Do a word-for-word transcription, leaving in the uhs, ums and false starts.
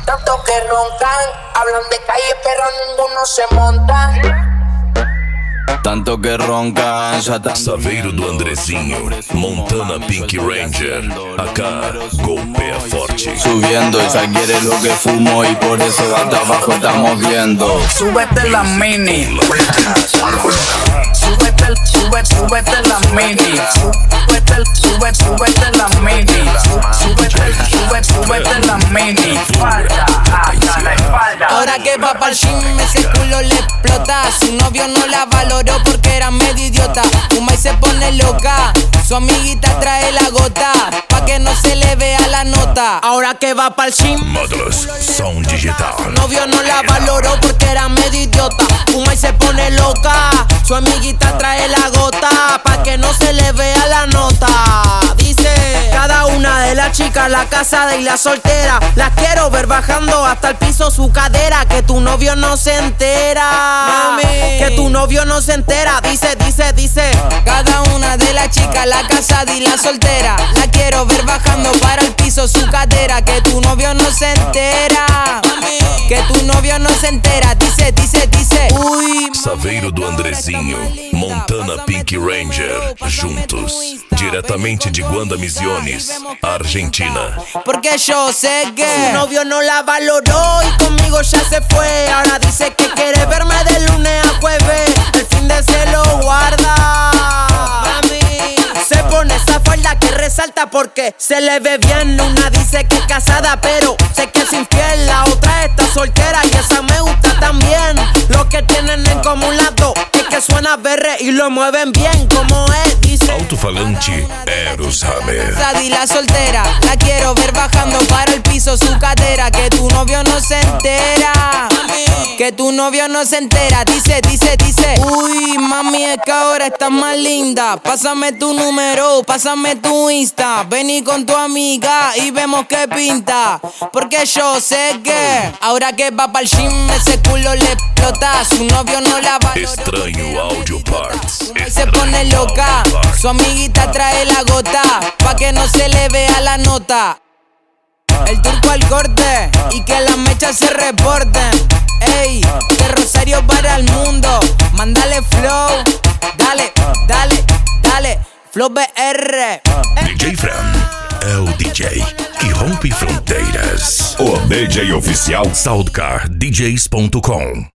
Tanto que roncan, hablan de calle pero ninguno se monta. Tanto que roncan, já tá. Saveiro do Andrezinho, Montana Pink Ranger. Acá, golpea forte. Subiendo, ella quiere lo que fumo y por eso hasta abajo estamos viendo. Súbete la mini. Súbete, sube, súbete la mini. Súbete, sube, súbete la mini. Súbete, sube, súbete la mini. Falta hasta la espalda. Ahora que va pa'l gym, ese culo le explota. Su novio no la valoró porque era medio idiota. Fuma y se pone loca. Su amiguita trae la gota pa' que no se le vea la nota. Ahora que va pa'l gym, Módulos Sound Digital. su novio no la valoró porque era medio idiota. Fuma y se pone loca. Su amiguita trae la gota pa' que no se le vea la nota. Dice: cada una de las chicas, la casada y la soltera, las quiero ver bajando hasta el piso su cadera. Que tu novio no se entera, mami. Que tu novio no se entera. Dice, dice, dice: cada una de las chicas, la casada y la soltera, la quiero ver bajando para el piso su cadera. Que tu novio no se entera, mami. Que tu novio no se entera. Dice, dice, dice: uy, Saveiro do Andrezinho, Montana Pink Ranger. Juntos, diretamente de Guanda Misiones, Argentina. porque yo sé que su novio no la valoró y conmigo ya se fue. Ahora dice que quiere verme de lunes a jueves. El fin de se lo guarda. Mami, se pone esa falda que resalta porque se le ve bien. Una dice que es casada pero sé que es infiel. La otra está soltera y esa me gusta también. Lo que tienen en común las dos es que suena berre y lo mueven bien como es. Dice: Alto-falante Eros Hammer. casada y la soltera, la quiero ver bajando para el piso su cadera. Que tu novio no se entera, que tu novio no se entera. Dice, dice, dice: uy, mami, es que ahora estás más linda. Pásame tu número, pásame tu Insta. Vení con tu amiga y vemos qué pinta. Porque yo sé que ahora que va pa'l gym, ese culo le explota. Su novio no la valoró. Estranho Audio Parts. Y se pone loca. Su amiguita trae la gota pa' que no se le vea la nota. El turco al corte y que las mechas se reporten. Ey, de Rosario para el mundo. Mándale flow. Dale, dale, dale. Flow B R. D J Fran é o D J que rompe fronteiras. O D J oficial Soundcar D Js ponto com.